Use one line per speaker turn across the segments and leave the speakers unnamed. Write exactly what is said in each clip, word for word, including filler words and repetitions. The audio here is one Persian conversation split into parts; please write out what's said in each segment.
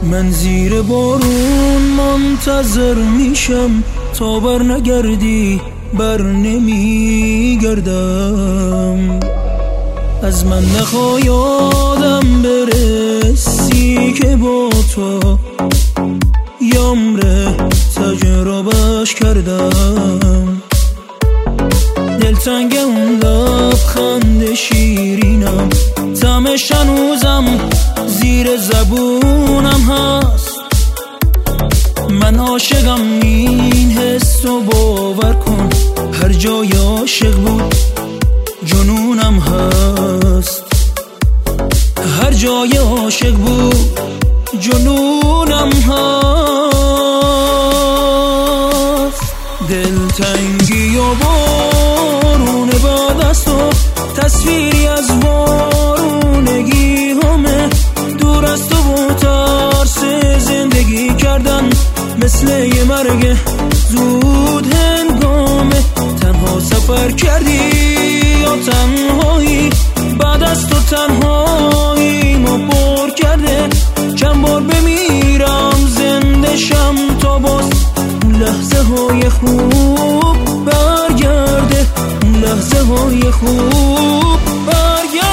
من زیر بارون منتظر میشم تا بر نگردی، بر نمیگردم. از من نخواه یادم برسی که با تو یامره تجربهش کردم. دلتنگ اون لبخند شیرینم، طعمش هنوزم زیر زبونم هست. من عاشقم، این حس رو باور کن، هر جای عاشق بود جنونم هست. هر جای عاشق بود جنونم هست. دلتنگی و بارون بعد از تو، تصویری از وارونگی همه، دور از تو و ترس زندگی کردن مثل یه مرگ زود هنگامه. تنها سفر کردی یا تنهایی، بعد از تو تنهایی ما پر کرده. چند بار بمیرم زنده شم تا باز اون لحظه های خوب برگرده، اون لحظه های خوب برگرده.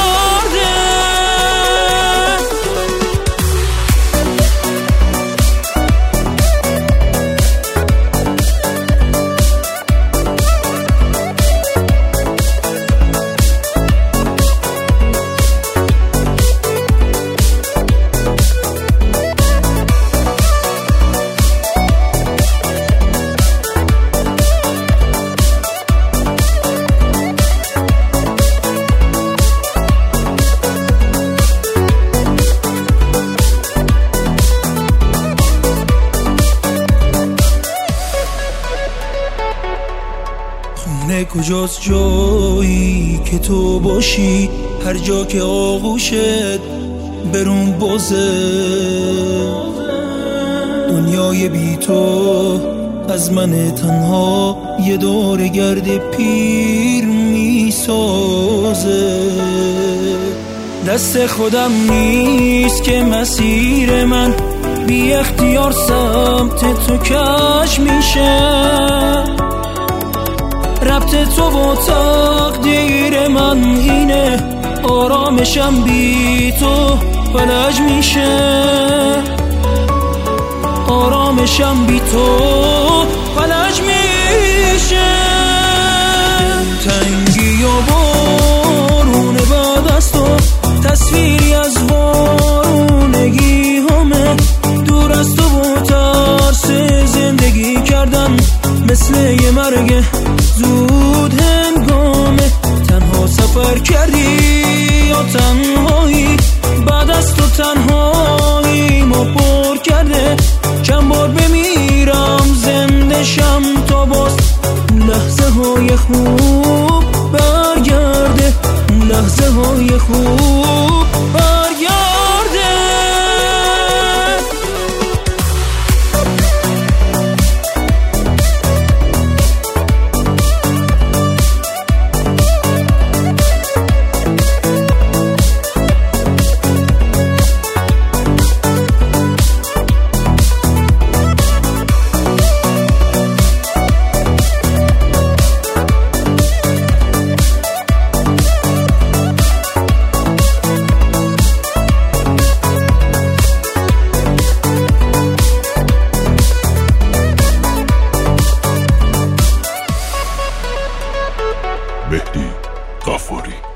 خونه کجاست جایی که تو باشی، هر جا که آغوشت برون بازه. دنیای بی تو از من تنها یه دور گرد پیر می سازه. دست خودم نیست که مسیر من بی اختیار سمت تو کش میشه. ربط تو و تقدیر من اینه، آرامشم بی تو فلج میشه. آرامشم بی تو فلج میشه. تنگی و بارون بعد از تو، تصویری از وارونگی همه، دور از تو و ترس زندگی کردن مثل یه مرگ زود هنگامه. تنها سفر کردی یا تنهایی، بعد از تو تنهایی ما پر کرده. چند بار بمیرم زنده شم تا باز اون لحظه های خوب برگرده، اون لحظه های خوب برگرده.
مهدی غفاری.